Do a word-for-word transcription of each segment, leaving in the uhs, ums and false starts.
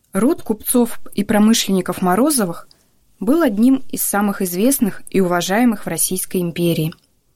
Род купцов и промышленников Морозовых был одним из самых известных и уважаемых в Российской империи.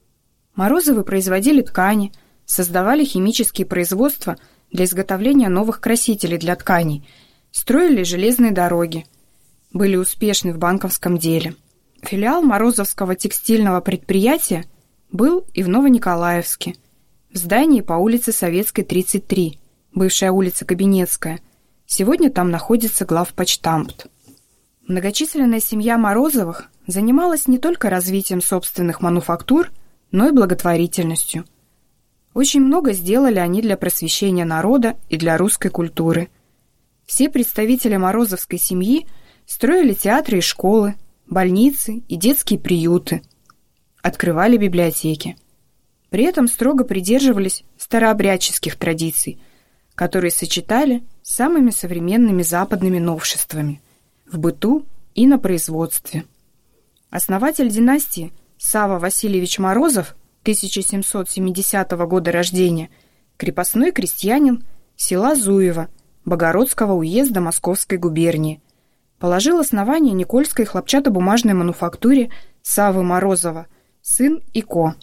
Морозовы производили ткани, создавали химические производства для изготовления новых красителей для тканей, строили железные дороги, были успешны в банковском деле. Филиал Морозовского текстильного предприятия был и в Новониколаевске, в здании по улице Советской, тридцать три, бывшая улица Кабинетская. Сегодня там находится главпочтамт. Многочисленная семья Морозовых занималась не только развитием собственных мануфактур, но и благотворительностью. Очень много сделали они для просвещения народа и для русской культуры. Все представители морозовской семьи строили театры и школы, больницы и детские приюты, открывали библиотеки. При этом строго придерживались старообрядческих традиций, которые сочетали с самыми современными западными новшествами в быту и на производстве. Основатель династии Савва Васильевич Морозов, тысяча семьсот семидесятого года рождения, крепостной крестьянин села Зуево Богородского уезда Московской губернии, положил основание Никольской хлопчатобумажной мануфактуре Саввы Морозова, сын Ико.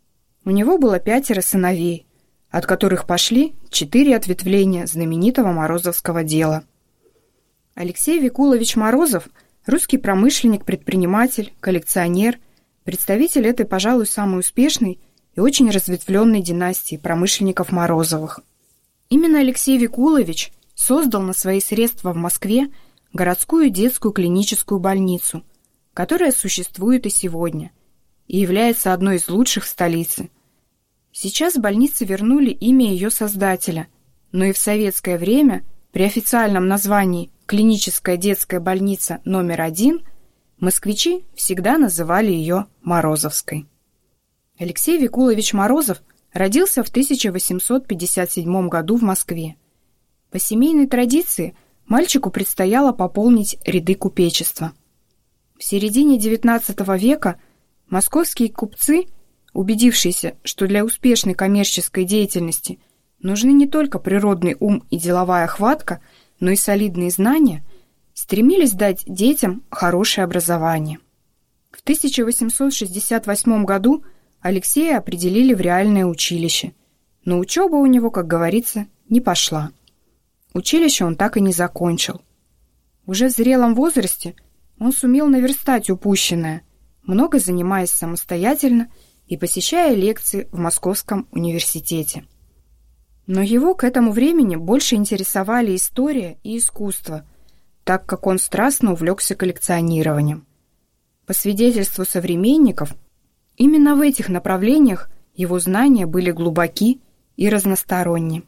У него было пятеро сыновей, от которых пошли четыре ответвления знаменитого морозовского дела. Алексей Викулович Морозов – русский промышленник, предприниматель, коллекционер, представитель этой, пожалуй, самой успешной и очень разветвленной династии промышленников Морозовых. Именно Алексей Викулович создал на свои средства в Москве городскую детскую клиническую больницу, которая существует и сегодня, и является одной из лучших в столице. Сейчас больнице вернули имя ее создателя, но и в советское время при официальном названии «Клиническая детская больница номер один» москвичи всегда называли ее Морозовской. Алексей Викулович Морозов родился в тысяча восемьсот пятьдесят седьмом году в Москве. По семейной традиции мальчику предстояло пополнить ряды купечества. В середине девятнадцатого века московские купцы, убедившиеся, что для успешной коммерческой деятельности нужны не только природный ум и деловая хватка, но и солидные знания, стремились дать детям хорошее образование. В тысяча восемьсот шестьдесят восьмом году Алексея определили в реальное училище, но учеба у него, как говорится, не пошла. Училище он так и не закончил. Уже в зрелом возрасте он сумел наверстать упущенное, много занимаясь самостоятельно и посещая лекции в Московском университете. Но его к этому времени больше интересовали история и искусство, так как он страстно увлекся коллекционированием. По свидетельству современников, именно в этих направлениях его знания были глубоки и разносторонни.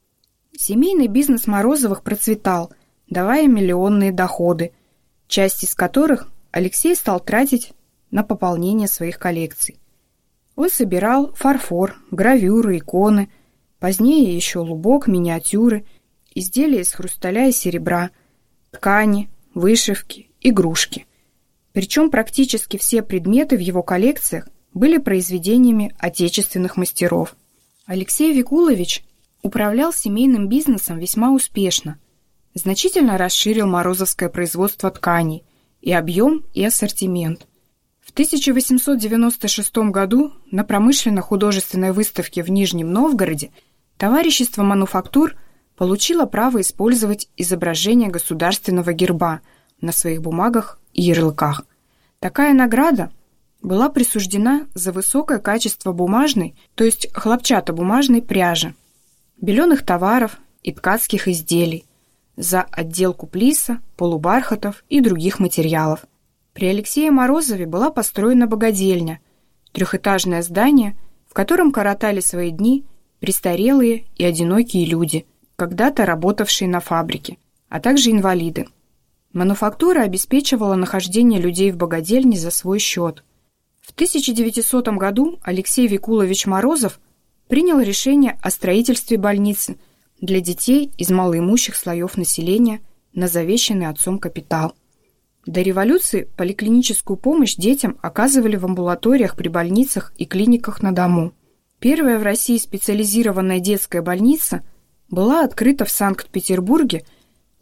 Семейный бизнес Морозовых процветал, давая миллионные доходы, часть из которых Алексей стал тратить на пополнение своих коллекций. Он собирал фарфор, гравюры, иконы, позднее еще лубок, миниатюры, изделия из хрусталя и серебра, ткани, вышивки, игрушки. Причем практически все предметы в его коллекциях были произведениями отечественных мастеров. Алексей Викулович управлял семейным бизнесом весьма успешно, значительно расширил морозовское производство тканей, и объем, и ассортимент. В тысяча восемьсот девяносто шестом году на промышленно-художественной выставке в Нижнем Новгороде товарищество мануфактур получило право использовать изображение государственного герба на своих бумагах и ярлыках. Такая награда была присуждена за высокое качество бумажной, то есть хлопчатобумажной пряжи, беленых товаров и ткацких изделий, за отделку плиса, полубархатов и других материалов. При Алексее Морозове была построена богадельня, трехэтажное здание, в котором коротали свои дни престарелые и одинокие люди, когда-то работавшие на фабрике, а также инвалиды. Мануфактура обеспечивала нахождение людей в богадельне за свой счет. В тысяча девятисотом году Алексей Викулович Морозов принял решение о строительстве больницы для детей из малоимущих слоев населения на завещанный отцом капитал. До революции поликлиническую помощь детям оказывали в амбулаториях при больницах и клиниках на дому. Первая в России специализированная детская больница была открыта в Санкт-Петербурге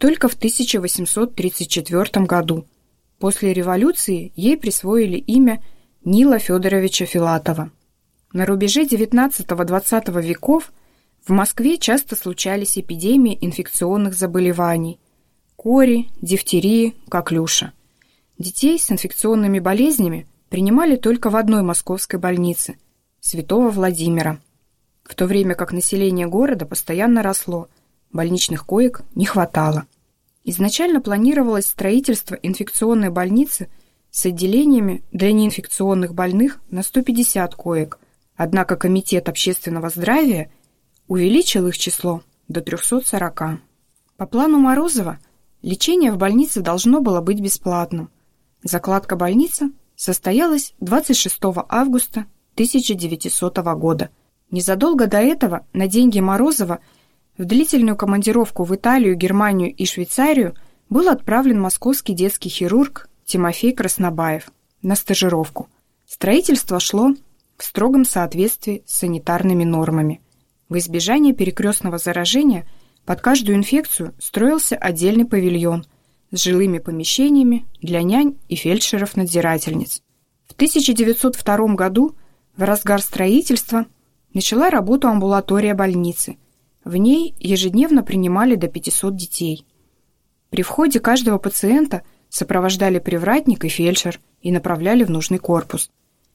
только в тысяча восемьсот тридцать четвёртом году. После революции ей присвоили имя Нила Федоровича Филатова. На рубеже девятнадцатого-двадцатого веков в Москве часто случались эпидемии инфекционных заболеваний – кори, дифтерии, коклюша. Детей с инфекционными болезнями принимали только в одной московской больнице – Святого Владимира, в то время как население города постоянно росло, больничных коек не хватало. Изначально планировалось строительство инфекционной больницы с отделениями для неинфекционных больных на сто пятьдесят коек, однако Комитет общественного здравия увеличил их число до трехсот сорока. По плану Морозова лечение в больнице должно было быть бесплатным. Закладка больницы состоялась двадцать шестого августа тысяча девятисотого года. Незадолго до этого на деньги Морозова в длительную командировку в Италию, Германию и Швейцарию был отправлен московский детский хирург Тимофей Краснобаев на стажировку. Строительство шло в строгом соответствии с санитарными нормами. В избежание перекрестного заражения под каждую инфекцию строился отдельный павильон с жилыми помещениями для нянь и фельдшеров-надзирательниц. В тысяча девятьсот втором году в разгар строительства начала работу амбулатория больницы. В ней ежедневно принимали до пятисот детей. При входе каждого пациента сопровождали привратник и фельдшер и направляли в нужный корпус.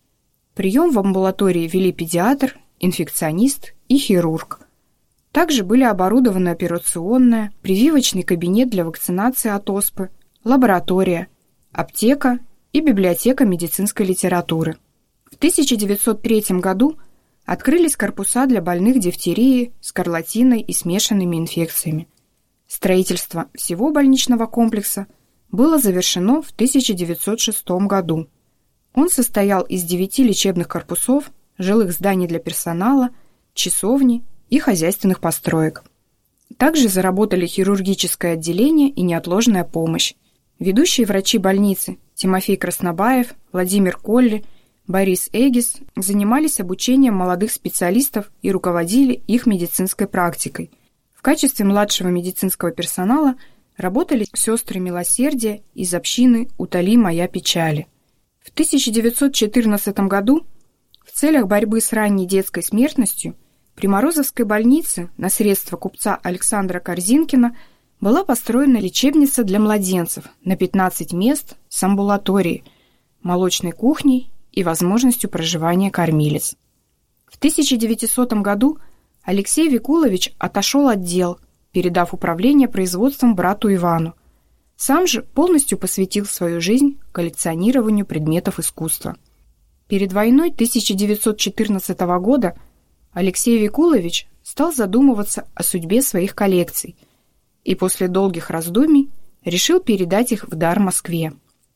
Прием в амбулатории вели педиатр, инфекционист и хирург. Также были оборудованы операционная, прививочный кабинет для вакцинации от оспы, лаборатория, аптека и библиотека медицинской литературы. В тысяча девятьсот третьем году открылись корпуса для больных дифтерией, скарлатиной и смешанными инфекциями. Строительство всего больничного комплекса было завершено в тысяча девятьсот шестом году. Он состоял из девяти лечебных корпусов, жилых зданий для персонала, часовни и хозяйственных построек. Также заработали хирургическое отделение и неотложная помощь. Ведущие врачи больницы Тимофей Краснобаев, Владимир Колли, Борис Эгис занимались обучением молодых специалистов и руководили их медицинской практикой. В качестве младшего медицинского персонала работали сестры милосердия из общины «Утоли моя печали». В тысяча девятьсот четырнадцатом году в целях борьбы с ранней детской смертностью при Морозовской больнице на средства купца Александра Корзинкина была построена лечебница для младенцев на пятнадцать мест с амбулаторией, молочной кухней и возможностью проживания кормилец. В тысяча девятисотом году Алексей Викулович отошел от дел, передав управление производством брату Ивану. Сам же полностью посвятил свою жизнь коллекционированию предметов искусства. Перед войной тысяча девятьсот четырнадцатого года Алексей Викулович стал задумываться о судьбе своих коллекций и после долгих раздумий решил передать их в дар Москве.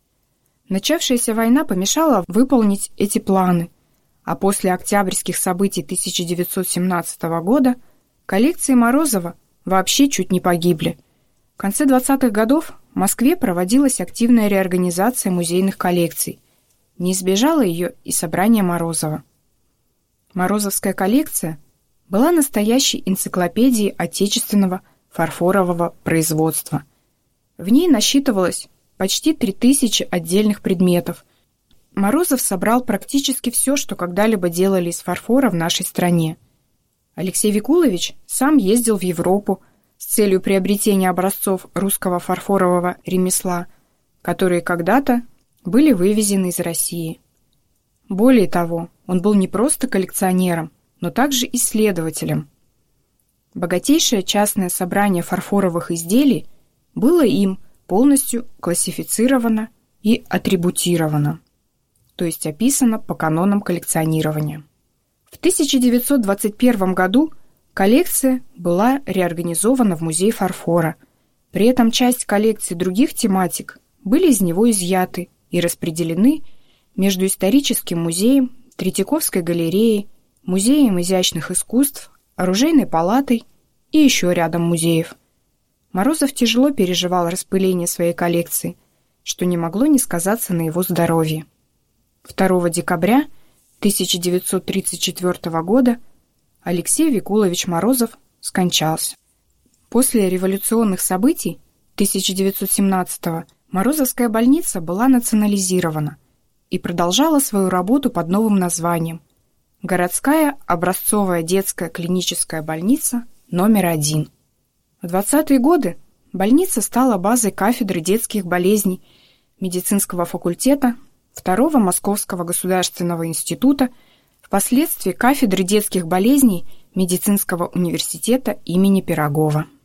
Начавшаяся война помешала выполнить эти планы, а после октябрьских событий тысяча девятьсот семнадцатого года коллекции Морозова вообще чуть не погибли. В конце двадцатых годов в Москве проводилась активная реорганизация музейных коллекций. Не избежало ее и собрание Морозова. Морозовская коллекция была настоящей энциклопедией отечественного фарфорового производства. В ней насчитывалось почти три тысячи отдельных предметов. Морозов собрал практически все, что когда-либо делали из фарфора в нашей стране. Алексей Викулович сам ездил в Европу с целью приобретения образцов русского фарфорового ремесла, которые когда-то были вывезены из России. Более того, он был не просто коллекционером, но также исследователем. Богатейшее частное собрание фарфоровых изделий было им полностью классифицировано и атрибутировано, то есть описано по канонам коллекционирования. В тысяча девятьсот двадцать первом году коллекция была реорганизована в музей фарфора. При этом часть коллекций других тематик были из него изъяты и распределены между историческим музеем, Третьяковской галереей, музеем изящных искусств, оружейной палатой и еще рядом музеев. Морозов тяжело переживал распыление своей коллекции, что не могло не сказаться на его здоровье. второго декабря тысяча девятьсот тридцать четвёртого года Алексей Викулович Морозов скончался. После революционных событий тысяча девятьсот семнадцатого Морозовская больница была национализирована и продолжала свою работу под новым названием «Городская образцовая детская клиническая больница номер один». В двадцатые годы больница стала базой кафедры детских болезней медицинского факультета Второго Московского государственного института, впоследствии кафедры детских болезней медицинского университета имени Пирогова.